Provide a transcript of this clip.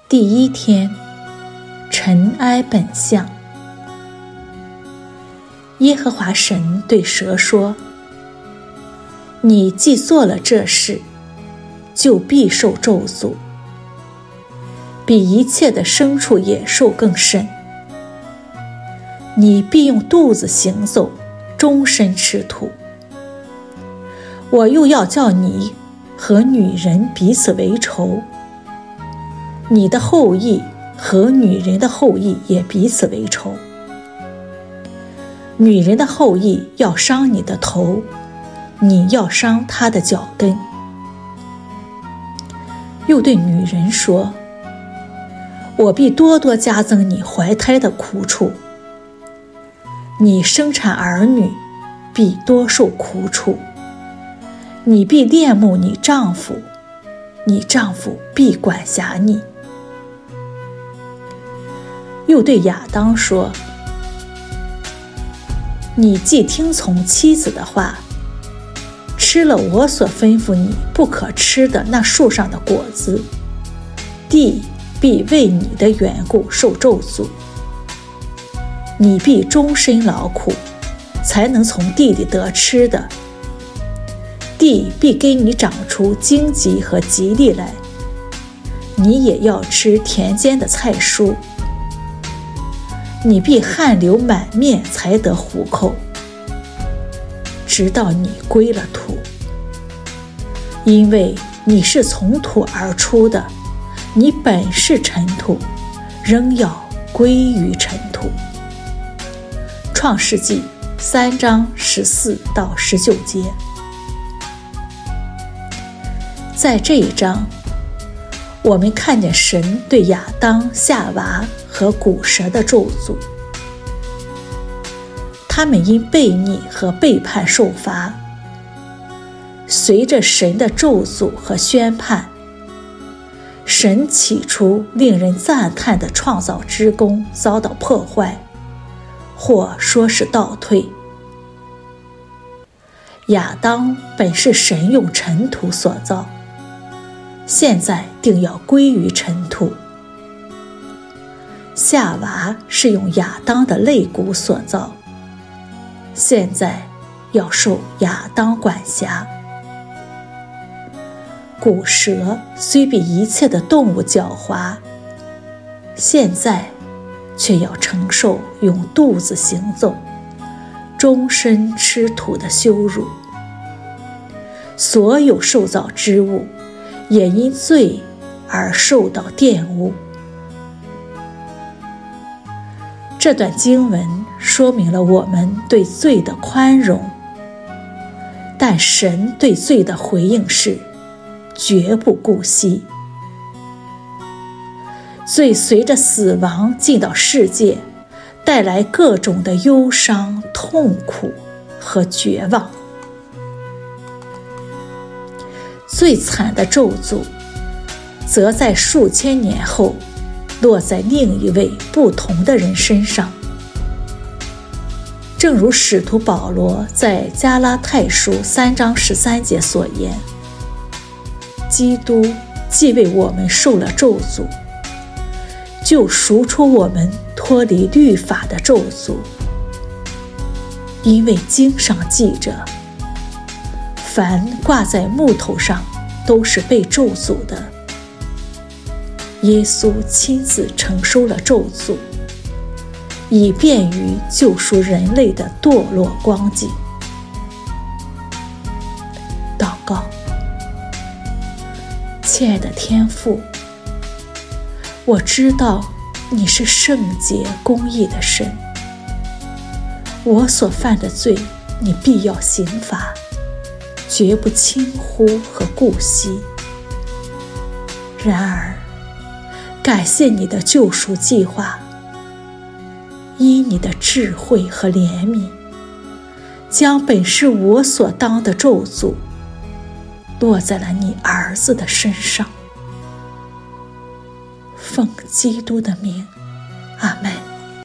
第1天，尘埃本相。耶和华神对蛇说：你既做了这事，就必受咒诅，比一切的牲畜野兽更甚。你必用肚子行走，终身吃土。我又要叫你和女人彼此为仇，你的后裔和女人的后裔也彼此为仇。女人的后裔要伤你的头，你要伤她的脚跟。又对女人说：我必多多加增你怀胎的苦楚，你生产儿女必多受苦楚，你必恋慕你丈夫，你丈夫必管辖你。又对亚当说：你既听从妻子的话，吃了我所吩咐你不可吃的那树上的果子，地必为你的缘故受咒诅，你必终身劳苦，才能从地里得吃的，地必给你长出荆棘和蒺藜来，你也要吃田间的菜蔬，你必汗流满面才得糊口，直到你归了土，因为你是从土而出的，你本是尘土，仍要归于尘土。创世纪3章14到19节。在这一章，我们看见神对亚当、夏娃和古蛇的咒诅，他们因悖逆和背叛受罚。随着神的咒诅和宣判，神起初令人赞叹的创造之功遭到破坏，或说是倒退。亚当本是神用尘土所造，现在定要归于尘土。夏娃是用亚当的肋骨所造，现在要受亚当管辖。古蛇虽比一切的动物狡猾，现在却要承受用肚子行走，终身吃土的羞辱。所有受造之物也因罪而受到玷污。这段经文说明了我们对罪的宽容，但神对罪的回应是绝不顾惜。罪随着死亡进到世界，带来各种的忧伤、痛苦和绝望。最惨的咒诅则在数千年后落在另一位不同的人身上。正如使徒保罗在加拉太书3章13节所言，基督既为我们受了咒诅，就赎出我们脱离律法的咒诅。因为经上记着，凡挂在木头上都是被咒诅的。耶稣亲自承受了咒诅，以便于救赎人类的堕落光景。祷告。亲爱的天父，我知道你是圣洁公义的神，我所犯的罪你必要刑罚，绝不轻忽和顾惜。然而感谢你的救赎计划，依你的智慧和怜悯，将本是我所当的咒诅落在了你儿子的身上。奉基督的名，阿们。